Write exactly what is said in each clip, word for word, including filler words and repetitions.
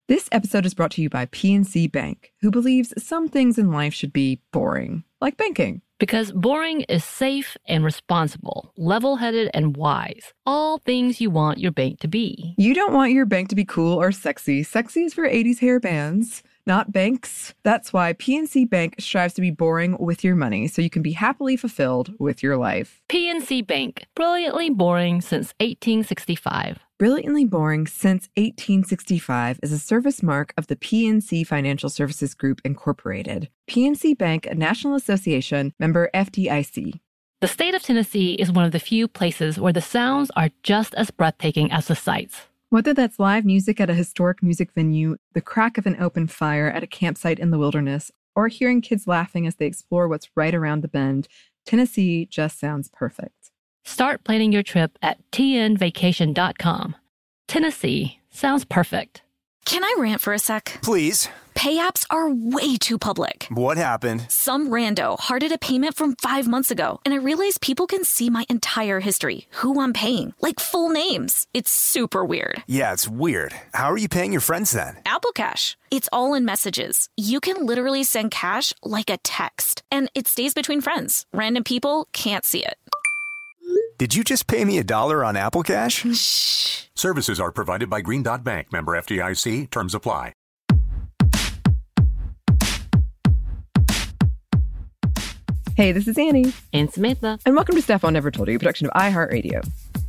This episode is brought to you by P N C Bank, who believes some things in life should be boring, like banking. Because boring is safe and responsible, level-headed and wise. All things you want your bank to be. You don't want your bank to be cool or sexy. Sexy is for eighties hair bands, not banks. That's why P N C Bank strives to be boring with your money, so you can be happily fulfilled with your life. P N C Bank, brilliantly boring since eighteen sixty-five. Brilliantly Boring Since eighteen sixty-five is a service mark of the P N C Financial Services Group, Incorporated. P N C Bank, a National Association, member F D I C. The state of Tennessee is one of the few places where the sounds are just as breathtaking as the sights. Whether that's live music at a historic music venue, the crack of an open fire at a campsite in the wilderness, or hearing kids laughing as they explore what's right around the bend, Tennessee just sounds perfect. Start planning your trip at T N vacation dot com. Tennessee sounds perfect. Can I rant for a sec? Please. Pay apps are way too public. What happened? Some rando hearted a payment from five months ago, and I realized people can see my entire history, who I'm paying, like full names. It's super weird. Yeah, it's weird. How are you paying your friends then? Apple Cash. It's all in messages. You can literally send cash like a text, and it stays between friends. Random people can't see it. Did you just pay me a dollar on Apple Cash? Shh. Services are provided by Green Dot Bank, member F D I C. Terms apply. Hey, this is Annie. And Samantha. And welcome to Stuff I Never Told You, a production of iHeartRadio.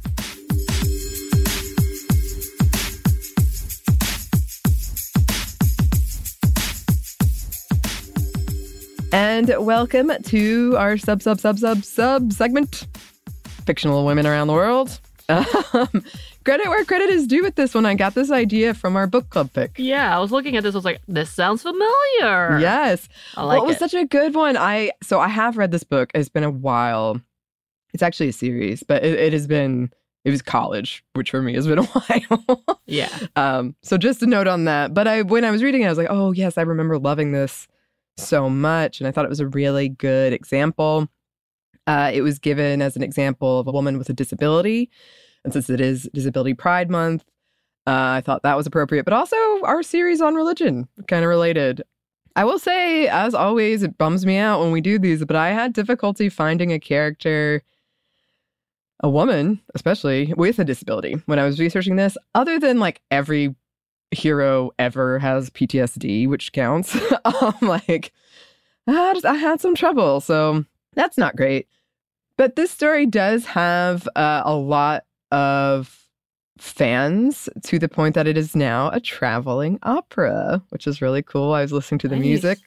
And welcome to our sub, sub, sub, sub, sub segment, Fictional Women Around the World. Um, credit where credit is due with this one. I got this idea from our book club pick. Yeah, I was looking at this. I was like, this sounds familiar. Yes. I like well, it was it. such a good one. I So I have read this book. It's been a while. It's actually a series, but it, it has been, it was college, which for me has been a while. Yeah. Um, so just a note on that. But I, when I was reading it, I was like, oh, yes, I remember loving this so much. And I thought it was a really good example. Uh, it was given as an example of a woman with a disability. And since it is Disability Pride Month, uh, I thought that was appropriate. But also our series on religion, kind of related. I will say, as always, it bums me out when we do these, but I had difficulty finding a character, a woman, especially, with a disability when I was researching this, other than like every hero ever has P T S D, which counts. um, like, I, just, I had some trouble, so that's not great. But this story does have uh, a lot of fans to the point that it is now a traveling opera, which is really cool. I was listening to the Nice. music.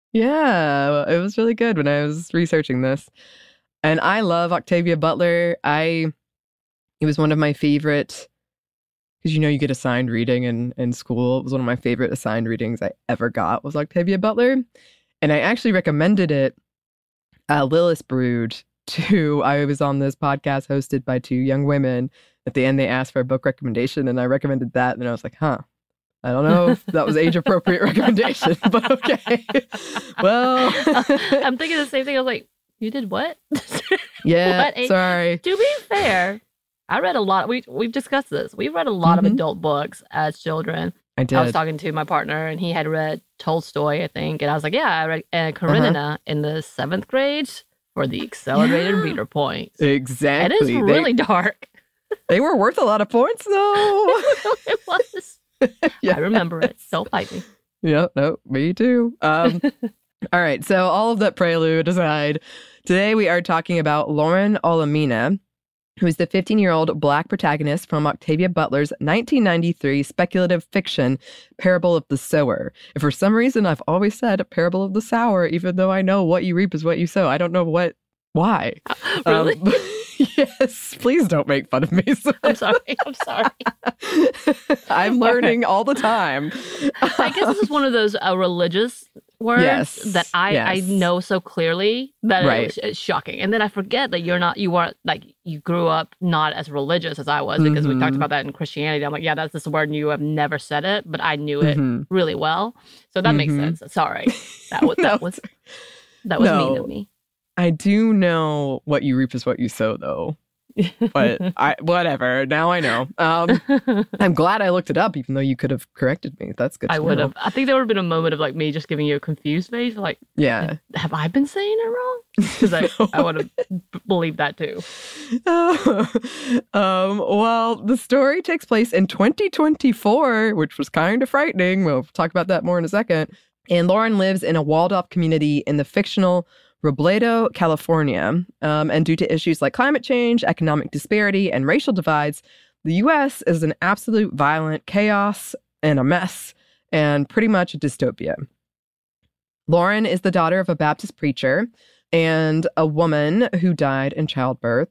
Yeah, it was really good when I was researching this. And I love Octavia Butler. I, it was one of my favorite, because you know you get assigned reading in, in school. It was one of my favorite assigned readings I ever got was Octavia Butler. And I actually recommended it, uh, Lilith Brood, to, I was on this podcast hosted by two young women. At the end, they asked for a book recommendation, and I recommended that. And I was like, huh, I don't know if that was age-appropriate recommendation, but okay. Well. I'm thinking the same thing. I was like, you did what? Yeah, What age? sorry. To be fair, I read a lot. We, we've discussed this. We've read a lot Mhm. of adult books as children. I did. I was talking to my partner, and he had read Tolstoy, I think. And I was like, yeah, I read uh, Karenina in the seventh grade for the accelerated Yeah. reader points. Exactly. It is They- really dark. They were worth a lot of points, though. It was. Yeah. I remember it. Don't fight me. Yeah, no, me too. Um, all right, so all of that prelude aside, today we are talking about Lauren Olamina, who is the fifteen-year-old Black protagonist from Octavia Butler's nineteen ninety-three speculative fiction, Parable of the Sower. And for some reason, I've always said Parable of the Sower, even though I know what you reap is what you sow. I don't know what, why. Really? Um, yes, please don't make fun of me. I'm sorry. I'm sorry. I'm learning all the time. I guess this is one of those uh, religious words Yes, that I, I yes. know so clearly that Right. it was, it's shocking. And then I forget that you're not, you weren't, like, you grew up not as religious as I was, because we talked Mhm. about that in Christianity. I'm like, yeah, that's this word, and you have never said it, but I knew it Mhm. really well. So that makes Mhm. sense. Sorry. That was, that No, was, that was mean no. of me. I do know what you reap is what you sow, though. But I, whatever. Now I know. Um, I'm glad I looked it up, even though you could have corrected me. That's good. I to would know. have. I think there would have been a moment of like me just giving you a confused face, like, Yeah. have I been saying it wrong? Because I, No. I would have b- believed that too. um, well, the story takes place in twenty twenty-four, which was kind of frightening. We'll talk about that more in a second. And Lauren lives in a walled-off community in the fictional Robledo, California. Um, and due to issues like climate change, economic disparity, and racial divides, the U S is an absolute violent chaos and a mess, and pretty much a dystopia. Lauren is the daughter of a Baptist preacher and a woman who died in childbirth.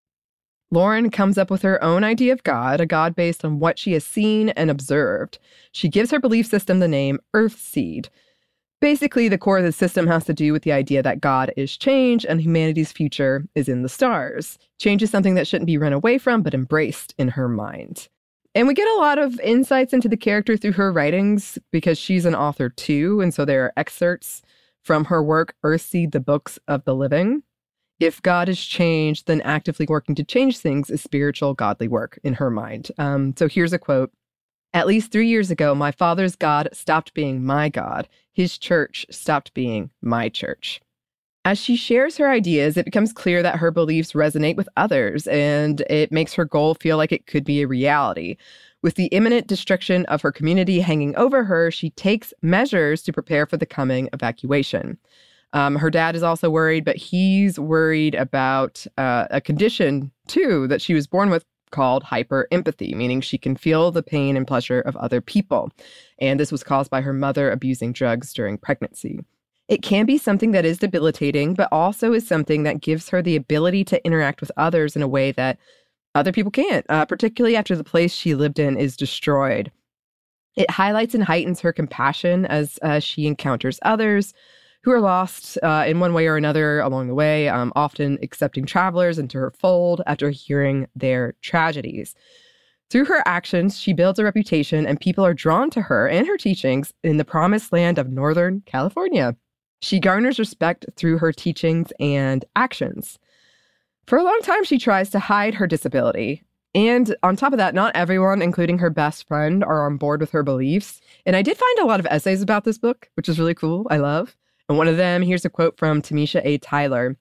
Lauren comes up with her own idea of God, a God based on what she has seen and observed. She gives her belief system the name Earthseed. Basically, the core of the system has to do with the idea that God is change and humanity's future is in the stars. Change is something that shouldn't be run away from, but embraced in her mind. And we get a lot of insights into the character through her writings because she's an author too. And so there are excerpts from her work, Earthseed, the Books of the Living. If God is changed, then actively working to change things is spiritual, godly work in her mind. Um, so here's a quote. At least three years ago, my father's God stopped being my God. His church stopped being my church. As she shares her ideas, it becomes clear that her beliefs resonate with others, and it makes her goal feel like it could be a reality. With the imminent destruction of her community hanging over her, she takes measures to prepare for the coming evacuation. Um, her dad is also worried, but he's worried about uh, a condition, too, that she was born with called hyperempathy, meaning she can feel the pain and pleasure of other people. And this was caused by her mother abusing drugs during pregnancy. It can be something that is debilitating, but also is something that gives her the ability to interact with others in a way that other people can't, uh, particularly after the place she lived in is destroyed. It highlights and heightens her compassion as uh, she encounters others who are lost uh, in one way or another along the way, um, often accepting travelers into her fold after hearing their tragedies. Through her actions, she builds a reputation and people are drawn to her and her teachings in the promised land of Northern California. She garners respect through her teachings and actions. For a long time, she tries to hide her disability. And on top of that, not everyone, including her best friend, are on board with her beliefs. And I did find a lot of essays about this book, which is really cool. I love. And one of them, here's a quote from Tamisha A. Tyler.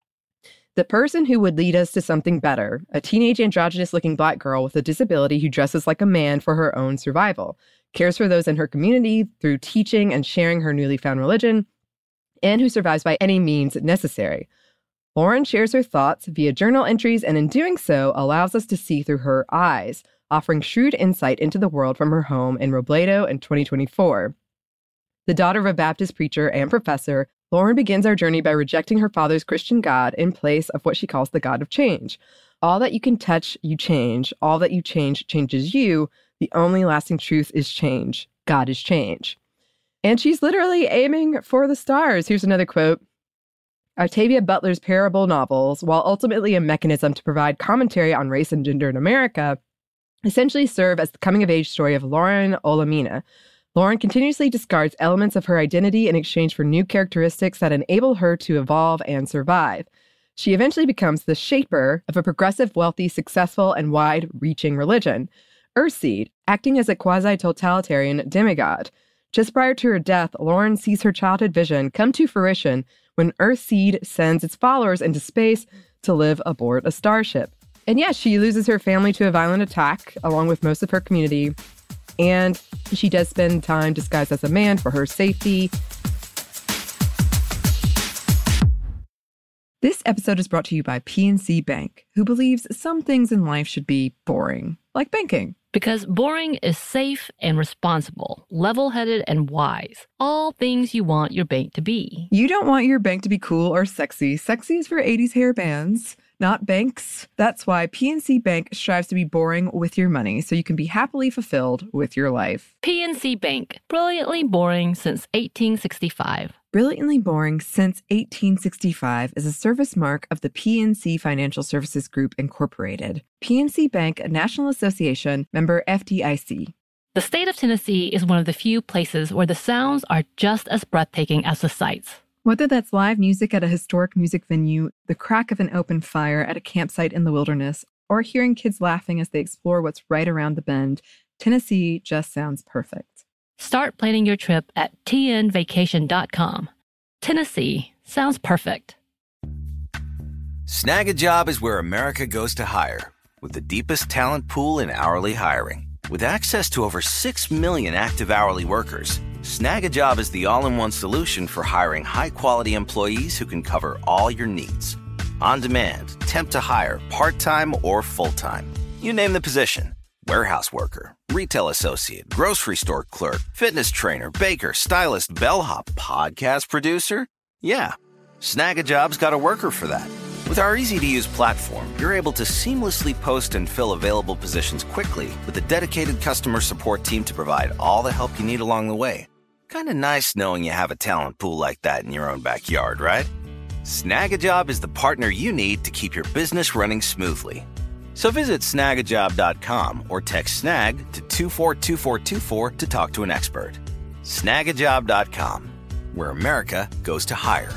The person who would lead us to something better, a teenage androgynous-looking Black girl with a disability who dresses like a man for her own survival, cares for those in her community through teaching and sharing her newly found religion, and who survives by any means necessary. Lauren shares her thoughts via journal entries and in doing so allows us to see through her eyes, offering shrewd insight into the world from her home in Robledo in twenty twenty-four. The daughter of a Baptist preacher and professor, Lauren begins our journey by rejecting her father's Christian God in place of what she calls the God of change. All that you can touch, you change. All that you change, changes you. The only lasting truth is change. God is change. And she's literally aiming for the stars. Here's another quote. Octavia Butler's parable novels, while ultimately a mechanism to provide commentary on race and gender in America, essentially serve as the coming-of-age story of Lauren Olamina. Lauren continuously discards elements of her identity in exchange for new characteristics that enable her to evolve and survive. She eventually becomes the shaper of a progressive, wealthy, successful, and wide-reaching religion, Earthseed, acting as a quasi-totalitarian demigod. Just prior to her death, Lauren sees her childhood vision come to fruition when Earthseed sends its followers into space to live aboard a starship. And yes, she loses her family to a violent attack, along with most of her community. And she does spend time disguised as a man for her safety. This episode is brought to you by P N C Bank, who believes some things in life should be boring, like banking. Because boring is safe and responsible, level-headed and wise. All things you want your bank to be. You don't want your bank to be cool or sexy. Sexy is for eighties hair bands, not banks. That's why P N C Bank strives to be boring with your money so you can be happily fulfilled with your life. P N C Bank, brilliantly boring since eighteen sixty-five. Brilliantly Boring Since eighteen sixty-five is a service mark of the P N C Financial Services Group, Incorporated. P N C Bank, a National Association, member F D I C. The state of Tennessee is one of the few places where the sounds are just as breathtaking as the sights. Whether that's live music at a historic music venue, the crack of an open fire at a campsite in the wilderness, or hearing kids laughing as they explore what's right around the bend, Tennessee just sounds perfect. Start planning your trip at T N vacation dot com. Tennessee sounds perfect. Snag a Job is where America goes to hire, with the deepest talent pool in hourly hiring. With access to over six million active hourly workers, Snag a Job is the all-in-one solution for hiring high-quality employees who can cover all your needs. On demand, temp to hire, part-time or full-time. You name the position. Warehouse worker, retail associate, grocery store clerk, fitness trainer, baker, stylist, bellhop, podcast producer. Yeah, Snag a Job's got a worker for that. With our easy-to-use platform, you're able to seamlessly post and fill available positions quickly with a dedicated customer support team to provide all the help you need along the way. Kind of nice knowing you have a talent pool like that in your own backyard, right? Snag a Job is the partner you need to keep your business running smoothly. So visit snag a job dot com or text SNAG to two four two four two four to talk to an expert. snag a job dot com, where America goes to hire.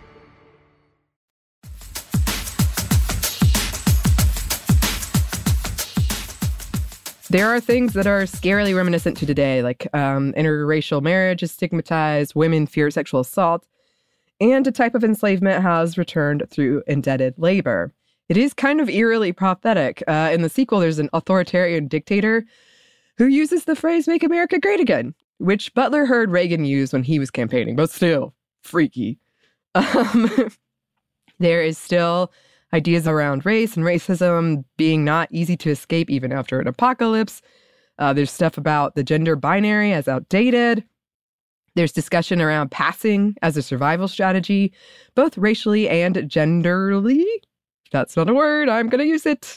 There are things that are scarily reminiscent to today, like um, interracial marriage is stigmatized, women fear sexual assault, and a type of enslavement has returned through indebted labor. It is kind of eerily prophetic. Uh, in the sequel, there's an authoritarian dictator who uses the phrase, "Make America Great Again," which Butler heard Reagan use when he was campaigning, but still freaky. Um, there is still ideas around race and racism being not easy to escape even after an apocalypse. Uh, there's stuff about the gender binary as outdated. There's discussion around passing as a survival strategy, both racially and genderly. That's not a word. I'm going to use it.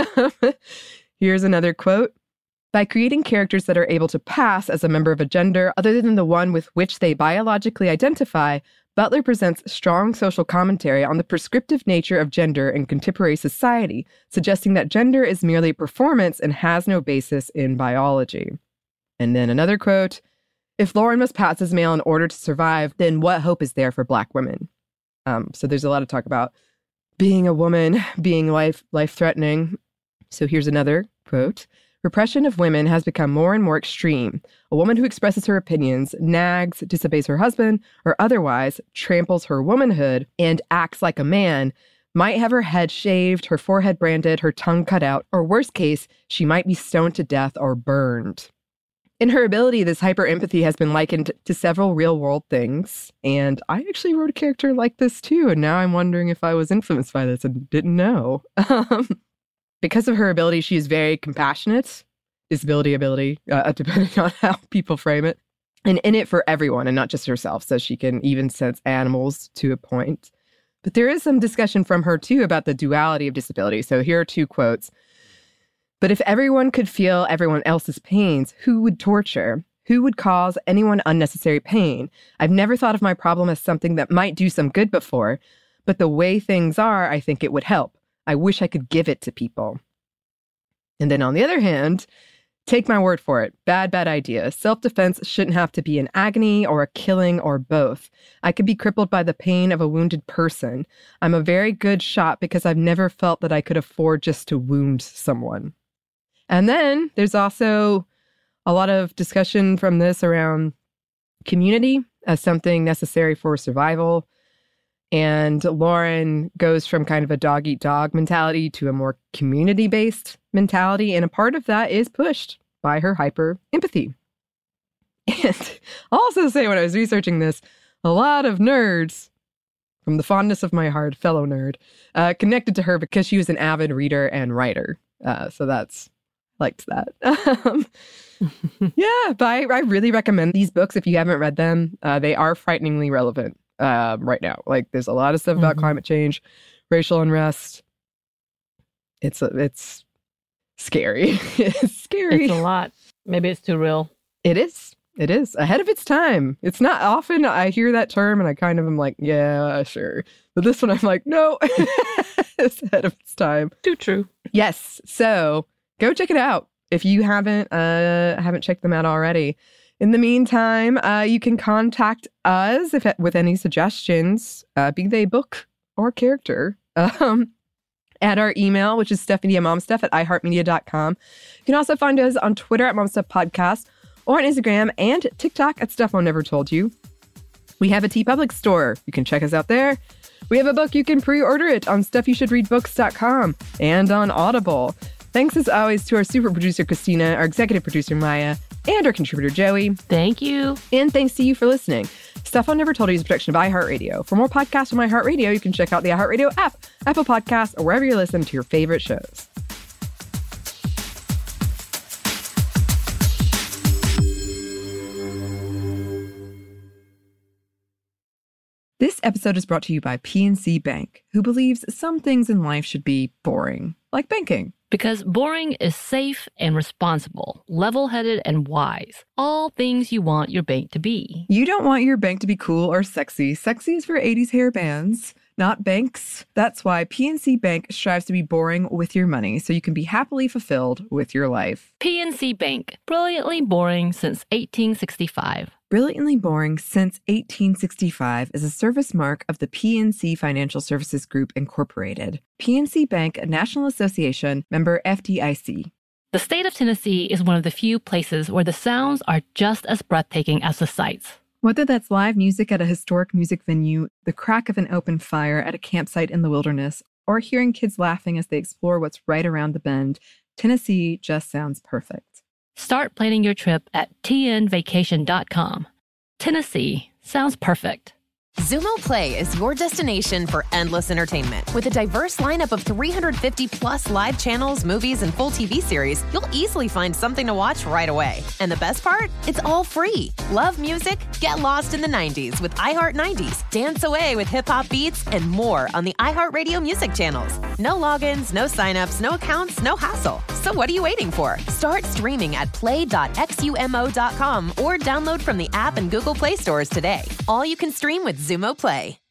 Here's another quote. By creating characters that are able to pass as a member of a gender other than the one with which they biologically identify, Butler presents strong social commentary on the prescriptive nature of gender in contemporary society, suggesting that gender is merely performance and has no basis in biology. And then another quote, if Lauren must pass as male in order to survive, then what hope is there for Black women? Um, so there's a lot of talk about being a woman, being life, life-threatening. So here's another quote. Repression of women has become more and more extreme. A woman who expresses her opinions, nags, disobeys her husband, or otherwise tramples her womanhood and acts like a man might have her head shaved, her forehead branded, her tongue cut out, or worst case, she might be stoned to death or burned. In her ability, this hyper-empathy has been likened to several real-world things, and I actually wrote a character like this too, and now I'm wondering if I was influenced by this and didn't know. Um, Because of her ability, she is very compassionate, disability ability, uh, depending on how people frame it, and in it for everyone and not just herself, so she can even sense animals to a point. But there is some discussion from her, too, about the duality of disability. So here are two quotes. But if everyone could feel everyone else's pains, who would torture? Who would cause anyone unnecessary pain? I've never thought of my problem as something that might do some good before, but the way things are, I think it would help. I wish I could give it to people. And then on the other hand, take my word for it. Bad, bad idea. Self-defense shouldn't have to be an agony or a killing or both. I could be crippled by the pain of a wounded person. I'm a very good shot because I've never felt that I could afford just to wound someone. And then there's also a lot of discussion from this around community as something necessary for survival. And Lauren goes from kind of a dog-eat-dog mentality to a more community-based mentality. And a part of that is pushed by her hyper-empathy. And I'll also say when I was researching this, a lot of nerds, from the fondness of my heart, fellow nerd, uh, connected to her because she was an avid reader and writer. Uh, so that's, liked that. um, yeah, but I, I really recommend these books if you haven't read them. Uh, they are frighteningly relevant. Uh, right now, like there's a lot of stuff about mm-hmm. climate change, racial unrest. It's a, it's scary. It's scary. It's a lot. Maybe it's too real. It is. It is ahead of its time. It's not often I hear that term and I kind of am like, yeah, sure. But this one I'm like, no, it's ahead of its time. Too true. Yes. So go check it out if you haven't uh haven't checked them out already. In the meantime, uh, you can contact us if with any suggestions, uh, be they book or character, um, at our email, which is stephandiamomstuff at iheartmedia dot com. You can also find us on Twitter at momstuffpodcast or on Instagram and TikTok at Stuff Mom Never Told You. We have a TeePublic store. You can check us out there. We have a book. You can pre-order it on stuff you should read books dot com and on Audible. Thanks as always to our super producer, Christina, our executive producer, Maya, and our contributor, Joey. Thank you. And thanks to you for listening. Stuff Mom Never Told You is a production of iHeartRadio. For more podcasts from iHeartRadio, you can check out the iHeartRadio app, Apple Podcasts, or wherever you listen to your favorite shows. This episode is brought to you by P N C Bank, who believes some things in life should be boring, like banking. Because boring is safe and responsible, level-headed and wise. All things you want your bank to be. You don't want your bank to be cool or sexy. Sexy is for eighties hair bands, not banks. That's why P N C Bank strives to be boring with your money, so you can be happily fulfilled with your life. P N C Bank, brilliantly boring since eighteen sixty-five. Brilliantly Boring Since eighteen sixty-five is a service mark of the P N C Financial Services Group, Incorporated. P N C Bank, a National Association, member F D I C. The state of Tennessee is one of the few places where the sounds are just as breathtaking as the sights. Whether that's live music at a historic music venue, the crack of an open fire at a campsite in the wilderness, or hearing kids laughing as they explore what's right around the bend, Tennessee just sounds perfect. Start planning your trip at T N vacation dot com. Tennessee sounds perfect. Xumo Play is your destination for endless entertainment. With a diverse lineup of three hundred fifty plus live channels, movies, and full T V series, you'll easily find something to watch right away. And the best part? It's all free. Love music? Get lost in the nineties with iHeart nineties. Dance away with hip-hop beats and more on the iHeartRadio music channels. No logins, no signups, no accounts, no hassle. So what are you waiting for? Start streaming at play dot xumo dot com or download from the app and Google Play stores today. All you can stream with Xumo Play.